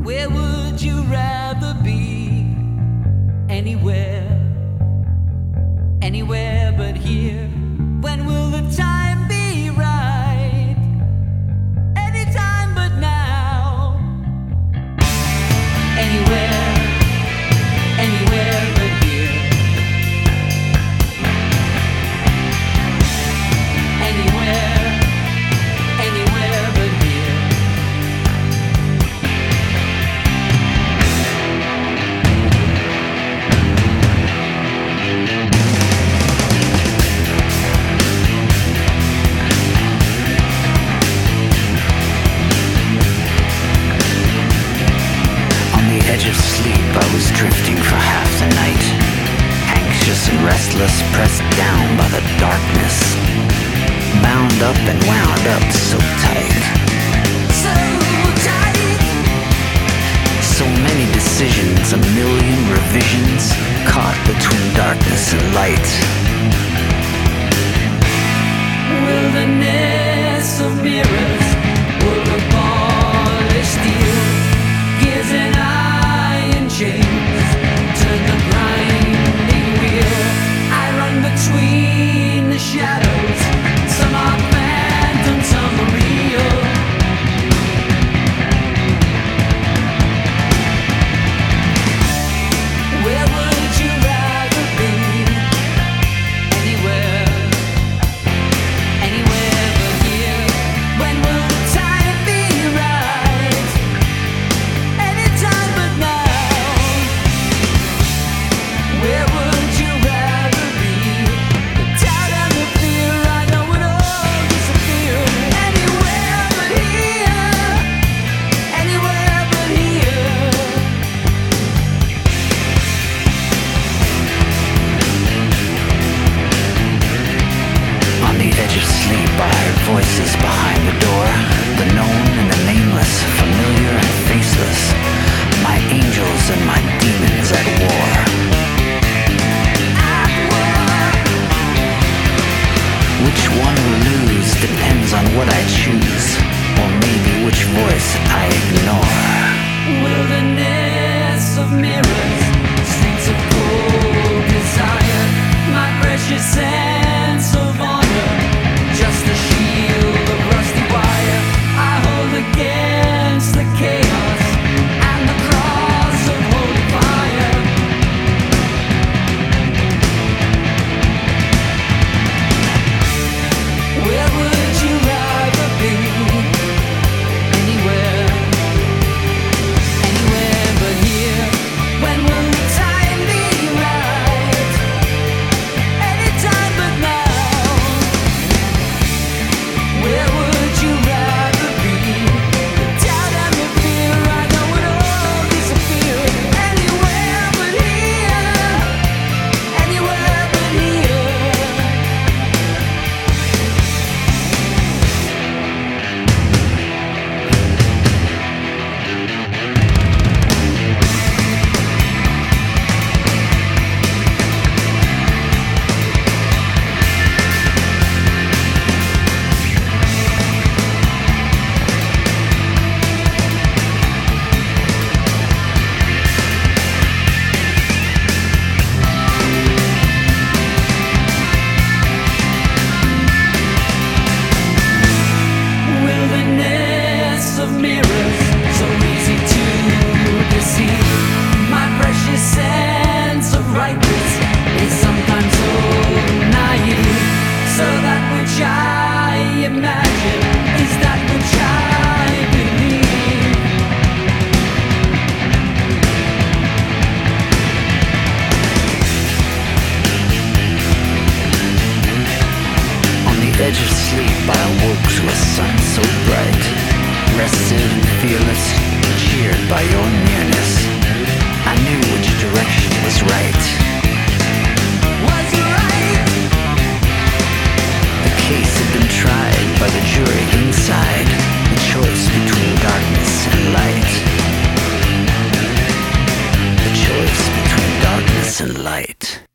Where would you rather be? Anywhere, anywhere but here. When will the time be right? Anytime but now. Anywhere, anywhere but here. Anywhere, anywhere but here. On the edge of sleep, I was drifting for half the night, anxious and restless, pressed down by the darkness, bound up and wound up so tight. So tight. So many decisions, a million revisions, caught between darkness and light. Wilderness of mirrors, wood of polished steel, gears and iron chains, turn the grinding wheel. I run between the shadows, some are phantom, some are real. Where would you rather be? Anywhere, anywhere but here. When will the time be right? Anytime but now. Where would you rather be? The doubt and the fear, I know it all disappear. Anywhere but here. Anywhere but here. On the edge of sleep, I heard voices behind the door, the known and the nameless, familiar and faceless, my angels and my demons at war. Which one will lose depends on what I choose, or maybe which voice I ignore. Wilderness of mirrors, streets of cold desire, my precious sense of honor, just a shield of rusty wire I hold against the chaos and the cross of holy fire. Where would you rather be? Anywhere, anywhere but here. When will the time be right? Anytime but now. Where would you rather be? The doubt and the fear, I know it all disappear. Anywhere but here. Anywhere but here. Wilderness of mirrors, so easy to deceive. My precious sense of rightness is sometimes so naive. So that which I imagine is that which I believe. On the edge of sleep, I awoke to a sun so bright, rested and fearless, cheered by your nearness. I knew which direction was right. Was it right? The case had been tried by the jury inside, the choice between darkness and light. The choice between darkness and light.